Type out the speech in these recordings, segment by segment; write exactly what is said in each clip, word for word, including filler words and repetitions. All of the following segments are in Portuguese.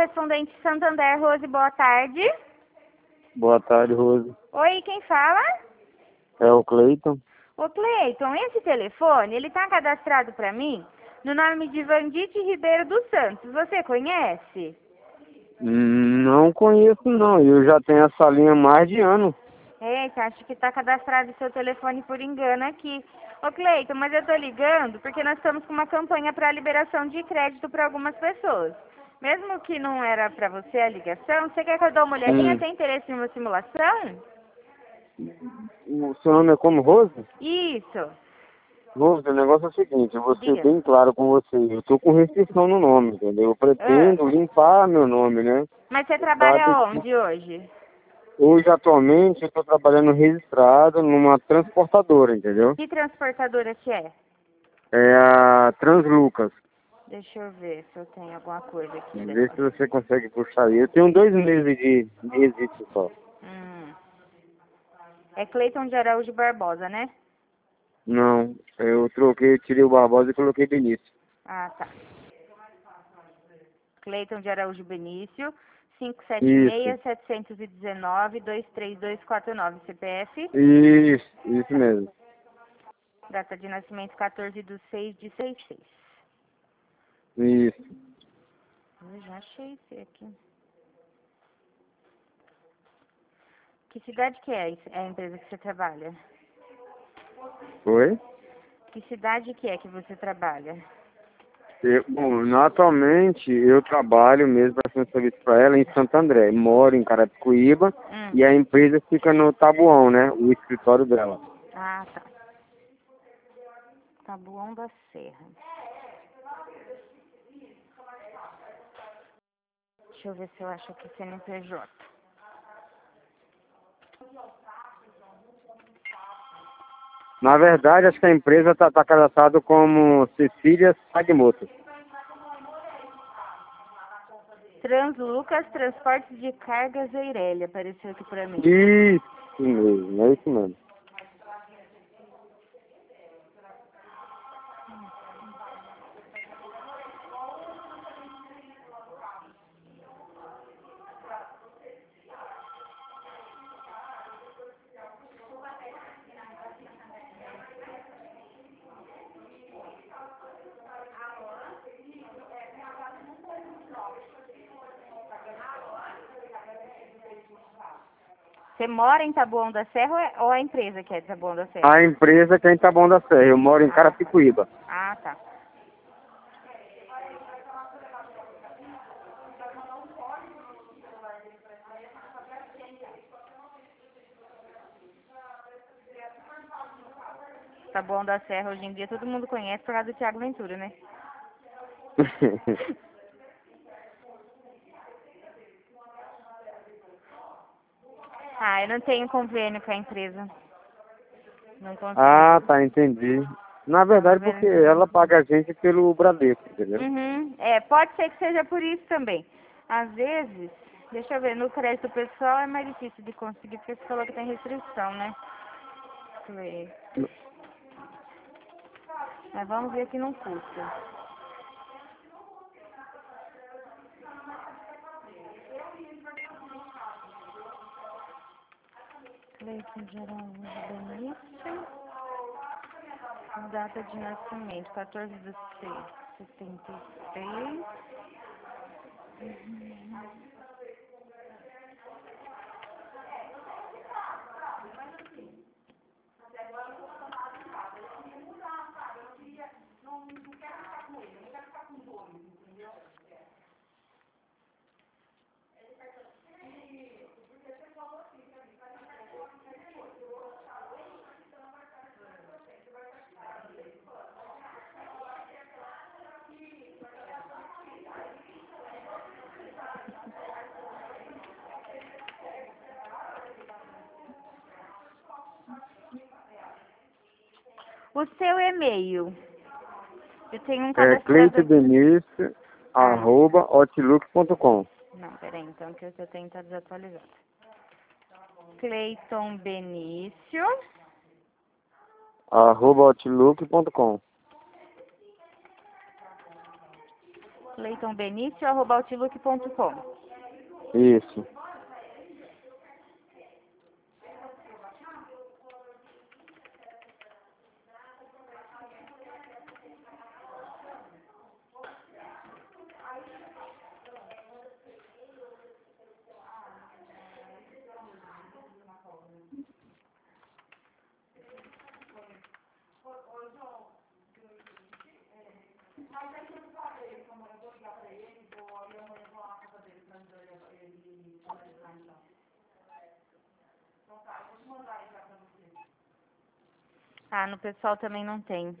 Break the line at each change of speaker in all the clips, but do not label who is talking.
correspondente Santander, Rose, boa tarde.
Boa tarde, Rose.
Oi, quem fala?
É o Cleiton.
Ô Cleiton, esse telefone, ele tá cadastrado pra mim no nome de Vandite Ribeiro dos Santos. Você conhece?
Hum, Não conheço, não. Eu já tenho essa linha há mais de ano.
Eita, acho que tá cadastrado seu telefone por engano aqui. Ô Cleiton, mas eu tô ligando porque nós estamos com uma campanha para liberação de crédito para algumas pessoas. Mesmo que não era para você a ligação, você quer que eu dê uma olhadinha?
Hum.
Tem interesse em uma simulação?
O seu nome é como, Rose?
Isso.
Rose, o negócio é o seguinte, eu vou ser
Diga.
bem claro com você. Eu tô com restrição no nome, entendeu? Eu
Ah,
pretendo limpar meu nome, né?
mas você
Você sabe
trabalha
que
onde hoje?
hoje, atualmente, eu tô trabalhando registrado numa transportadora, entendeu?
Que transportadora que é?
É a Translucas.
Deixa eu ver se eu tenho alguma coisa aqui
Vê
dela.
se você consegue puxar aí. Eu tenho dois meses de, de registro só.
Hum. É Cleiton de Araújo Barbosa, né?
Não, eu troquei, tirei o Barbosa e coloquei Benício.
Ah, tá. Cleiton de Araújo Benício, cinco sete
Isso,
seis, sete um nove, dois três dois quatro nove, C P F,
isso, isso mesmo.
data de nascimento quatorze de seis de sessenta e seis.
Isso.
Eu já achei esse aqui. Que cidade que é é a empresa que você trabalha?
Foi?
Que cidade que é que você trabalha?
Eu, bom, atualmente eu trabalho mesmo prestando serviço para ela em Santo André. Moro em Carapicuíba
Hum.
e a empresa fica no Tabuão, né? O escritório dela.
Ah, tá. Tabuão da Serra. Deixa eu ver se eu acho aqui C N P J.
Na verdade, acho que a empresa está tá, tá cadastrada como Cecília Sagmoto.
Translucas Transportes de Cargas Eireli, apareceu aqui pra mim.
Isso mesmo, é isso mesmo.
Você mora em Taboão da Serra ou é- ou a empresa que é de Taboão da Serra?
A empresa que é em Taboão da Serra. Eu moro em
Ah, tá.
Carapicuíba.
Ah, tá. Taboão da Serra hoje em dia todo mundo conhece por causa do Thiago Ventura, né? Ah, eu não tenho convênio com a empresa. Não
Ah,
consigo.
tá, entendi. Na
Tava
verdade,
vendo
porque
aqui.
ela paga a gente pelo Bradesco, entendeu?
Uhum. É, pode ser que seja por isso também. Às vezes, deixa eu ver, no crédito pessoal é mais difícil de conseguir porque você falou que tem restrição, né? Falei, mas vamos ver que não custa. Cleiton de Araújo Benício. Data de nascimento, quatorze de seis de setenta e seis. O seu e-mail. Eu tenho um
É
cadastrado aqui.
cleitobenício,
Ah,
arroba, outlook ponto com.
não, peraí, então que eu eu tenho que estar desatualizado. Cleiton Benício.
Arroba, outlook ponto com.
cleiton benício arroba outlook ponto com.
Isso.
Ah, no pessoal também não tem.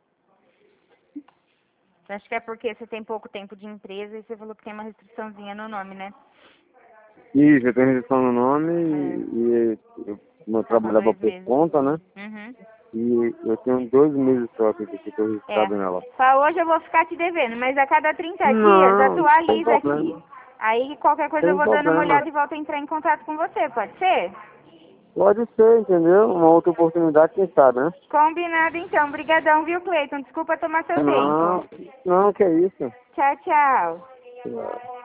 Acho que é porque você tem pouco tempo de empresa e você falou que tem uma restriçãozinha no nome, né?
Isso, eu tenho restrição no nome
É.
e, e eu, eu trabalhava
Dois
por
meses.
conta, né?
Uhum.
E eu tenho dois meses só que eu estou
É.
registrado nela.
Só hoje eu vou ficar te devendo, mas a cada trinta dias
Não, sem
atualiza aqui.
problema.
Aí qualquer coisa eu
Sem
vou dando uma
problema.
olhada e volto a entrar em contato com você, pode ser?
Pode ser, entendeu? Uma outra oportunidade, quem sabe, né?
Combinado então. Brigadão, viu, Cleiton? Desculpa tomar seu
Não,
tempo.
não, que é isso.
Tchau, tchau.
É.